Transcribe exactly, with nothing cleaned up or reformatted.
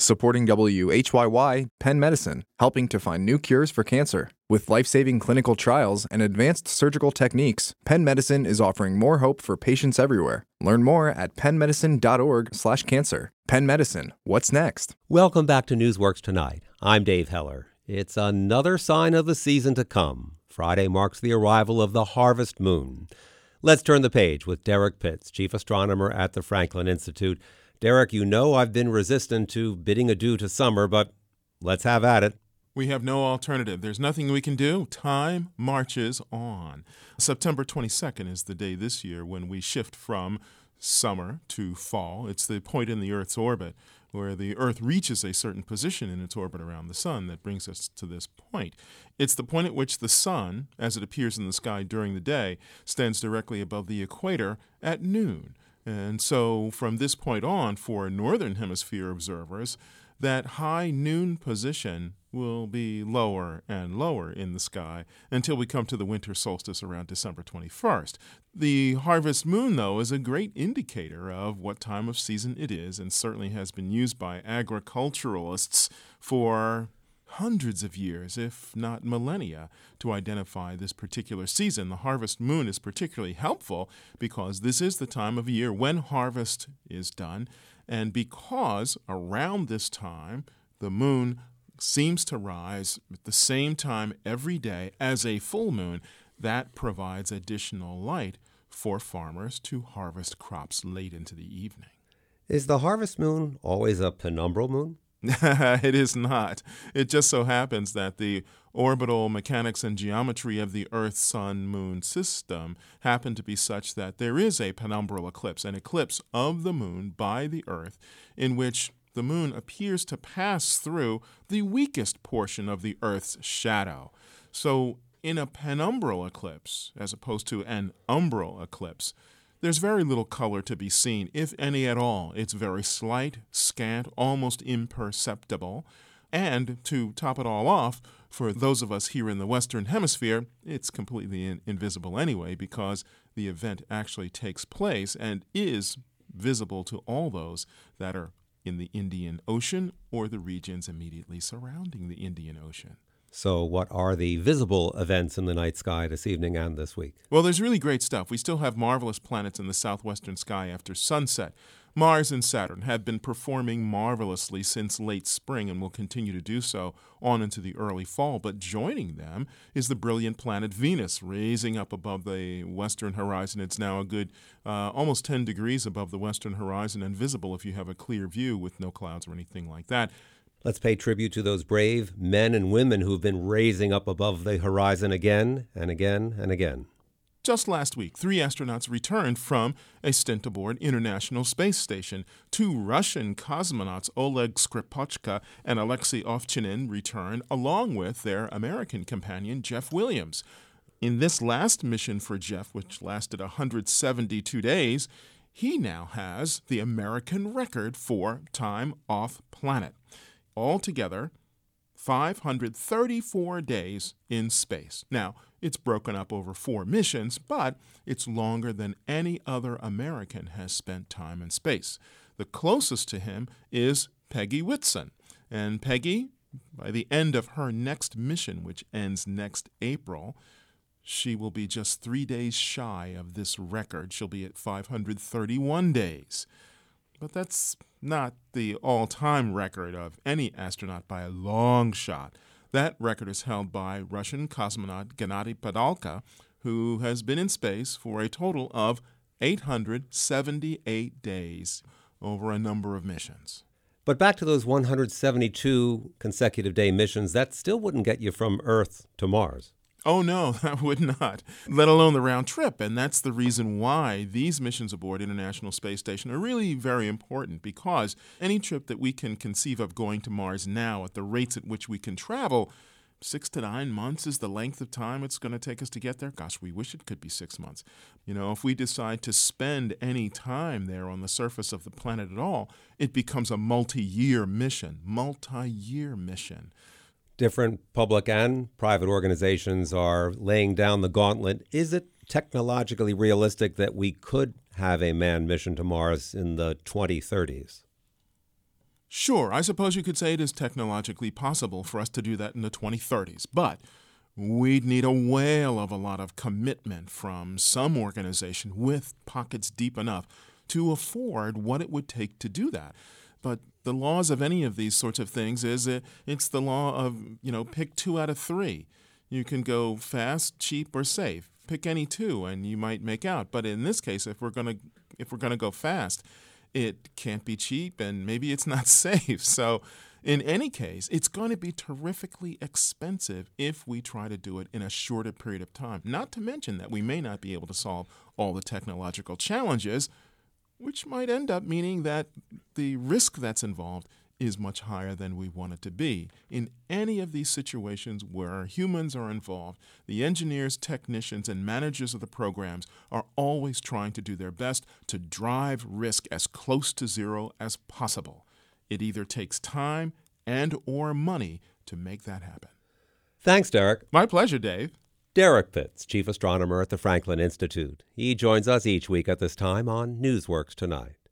Supporting W H Y Y, Penn Medicine, helping to find new cures for cancer. With life-saving clinical trials and advanced surgical techniques, Penn Medicine is offering more hope for patients everywhere. Learn more at penn medicine dot org slash cancer. Penn Medicine, what's next? Welcome back to Newsworks Tonight. I'm Dave Heller. It's another sign of the season to come. Friday marks the arrival of the harvest moon. Let's turn the page with Derek Pitts, chief astronomer at the Franklin Institute. Derek, you know I've been resistant to bidding adieu to summer, but let's have at it. We have no alternative. There's nothing we can do. Time marches on. September twenty-second is the day this year when we shift from summer to fall. It's the point in the Earth's orbit where the Earth reaches a certain position in its orbit around the sun that brings us to this point. It's the point at which the sun, as it appears in the sky during the day, stands directly above the equator at noon. And so from this point on, for northern hemisphere observers, that high noon position will be lower and lower in the sky until we come to the winter solstice around December twenty-first. The harvest moon, though, is a great indicator of what time of season it is and certainly has been used by agriculturalists for hundreds of years, if not millennia, to identify this particular season. The harvest moon is particularly helpful because this is the time of year when harvest is done, and because around this time the moon seems to rise at the same time every day as a full moon, that provides additional light for farmers to harvest crops late into the evening. Is the harvest moon always a penumbral moon? It is not. It just so happens that the orbital mechanics and geometry of the Earth-Sun-Moon system happen to be such that there is a penumbral eclipse, an eclipse of the moon by the Earth, in which the moon appears to pass through the weakest portion of the Earth's shadow. So in a penumbral eclipse, as opposed to an umbral eclipse, there's very little color to be seen, if any at all. It's very slight, scant, almost imperceptible. And to top it all off, for those of us here in the Western Hemisphere, it's completely in- invisible anyway because the event actually takes place and is visible to all those that are in the Indian Ocean or the regions immediately surrounding the Indian Ocean. So what are the visible events in the night sky this evening and this week? Well, there's really great stuff. We still have marvelous planets in the southwestern sky after sunset. Mars and Saturn have been performing marvelously since late spring and will continue to do so on into the early fall. But joining them is the brilliant planet Venus, raising up above the western horizon. It's now a good uh, almost ten degrees above the western horizon and visible if you have a clear view with no clouds or anything like that. Let's pay tribute to those brave men and women who've been raising up above the horizon again and again and again. Just last week, three astronauts returned from a stint aboard International Space Station. Two Russian cosmonauts, Oleg Skripochka and Alexei Ovchinin, returned, along with their American companion, Jeff Williams. In this last mission for Jeff, which lasted one hundred seventy-two days, he now has the American record for time off planet. Altogether, five hundred thirty-four days in space. Now, it's broken up over four missions, but it's longer than any other American has spent time in space. The closest to him is Peggy Whitson. And Peggy, by the end of her next mission, which ends next April, she will be just three days shy of this record. She'll be at five hundred thirty-one days. But that's not the all-time record of any astronaut by a long shot. That record is held by Russian cosmonaut Gennady Padalka, who has been in space for a total of eight hundred seventy-eight days over a number of missions. But back to those one hundred seventy-two consecutive day missions, that still wouldn't get you from Earth to Mars. Oh, no, that would not, let alone the round trip. And that's the reason why these missions aboard International Space Station are really very important, because any trip that we can conceive of going to Mars now at the rates at which we can travel, six to nine months is the length of time it's going to take us to get there. Gosh, we wish it could be six months. You know, if we decide to spend any time there on the surface of the planet at all, it becomes a multi-year mission, multi-year mission. Different public and private organizations are laying down the gauntlet. Is it technologically realistic that we could have a manned mission to Mars in the twenty thirties? Sure, I suppose you could say it is technologically possible for us to do that in the twenty thirties, but we'd need a whale of a lot of commitment from some organization with pockets deep enough to afford what it would take to do that. But the laws of any of these sorts of things is it, it's the law of, you know, pick two out of three. You can go fast, cheap, or safe. Pick any two, and you might make out. But in this case, if we're gonna if we're gonna go fast, it can't be cheap, and maybe it's not safe. So in any case, it's going to be terrifically expensive if we try to do it in a shorter period of time. Not to mention that we may not be able to solve all the technological challenges, which might end up meaning that the risk that's involved is much higher than we want it to be. In any of these situations where humans are involved, the engineers, technicians, and managers of the programs are always trying to do their best to drive risk as close to zero as possible. It either takes time and or money to make that happen. Thanks, Derek. My pleasure, Dave. Derek Pitts, chief astronomer at the Franklin Institute. He joins us each week at this time on Newsworks Tonight.